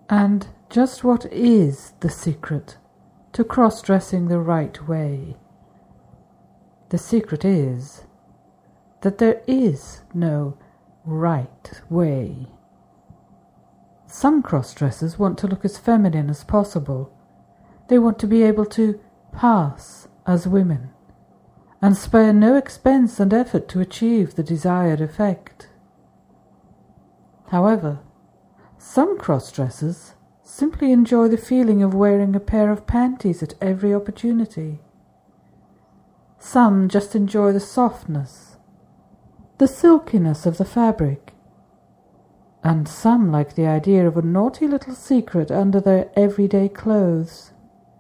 And just what is the secret to cross-dressing the right way? The secret is that there is no right way. Some cross-dressers want to look as feminine as possible. They want to be able to pass as women and spare no expense and effort to achieve the desired effect. However, some cross-dressers simply enjoy the feeling of wearing a pair of panties at every opportunity. Some just enjoy the softness, the silkiness of the fabric, and some like the idea of a naughty little secret under their everyday clothes.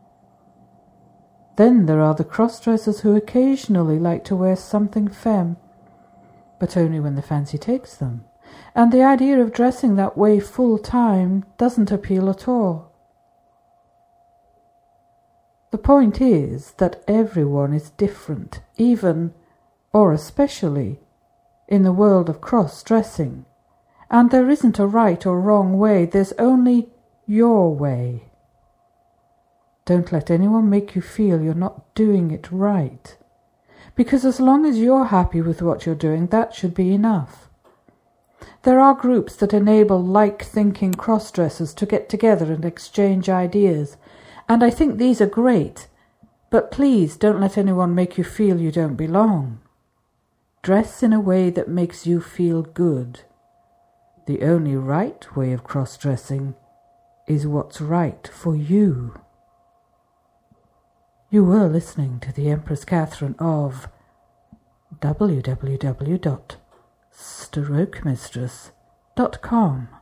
Then there are the cross-dressers who occasionally like to wear something femme, but only when the fancy takes them, and the idea of dressing that way full-time doesn't appeal at all. The point is that everyone is different, even, or especially, in the world of cross-dressing, and there isn't a right or wrong way, there's only your way. Don't let anyone make you feel you're not doing it right, because as long as you're happy with what you're doing, that should be enough. There are groups that enable like-thinking cross-dressers to get together and exchange ideas, and I think these are great, but please don't let anyone make you feel you don't belong. Dress in a way that makes you feel good. The only right way of cross-dressing is what's right for you. You were listening to the Empress Catherine of www.strokemistress.com.